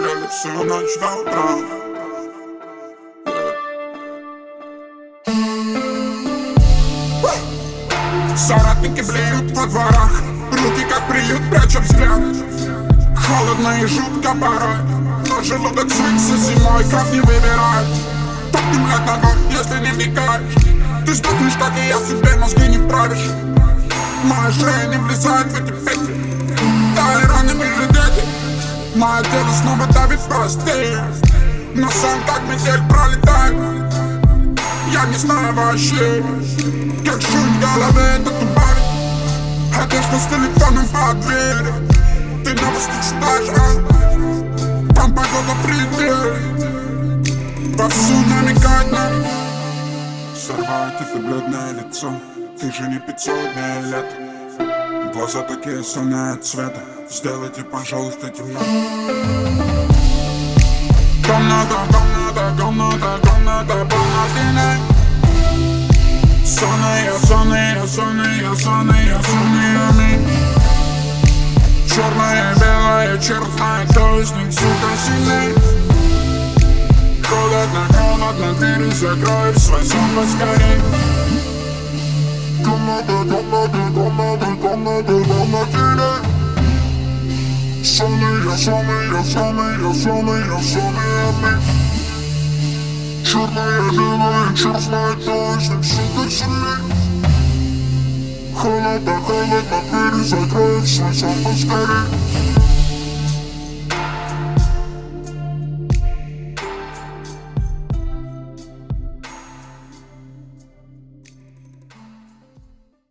смотрели всю ночь до утра. Соратники блеют во дворах, руки как приют, пряча взгляд. Холодно и жутко порой, но желудок свыкся зимой, кровь не выбирает. Топнем лед ногой, если не вникаешь. Ты сдохнешь, как и я, себе мозги не вправишь. Моя шея не влезает в эти петли, да и раны ближе дети. Мое тело снова давит простые, но сам как метель пролетает. Я не знаю вообще, как шум в голове этот убавит. Одежда с телефоном по двери, ты новости читаешь, а там погода пределе, вовсю намекает нам. Сорвает это бледное лицо, ты же не 500 дней лет. Глаза такие сонные от цвета, сделайте, пожалуйста, темно. Комната, комната, комната, комната полна теней. Сонные, сонные, сонные, сонные, сонные. Черное, белое, черт знает, кто из них, сука, сильней. Холодно, холодно, двери закрой в свой сон поскорей. Комната, комната, комната, комната, комната. Сонные, сонные, сонные, сонные, сонные. Черное, белое, черт знает, кто из них, сука, сильней. Холодно, холодно, двери закрой в свой сон поскорей.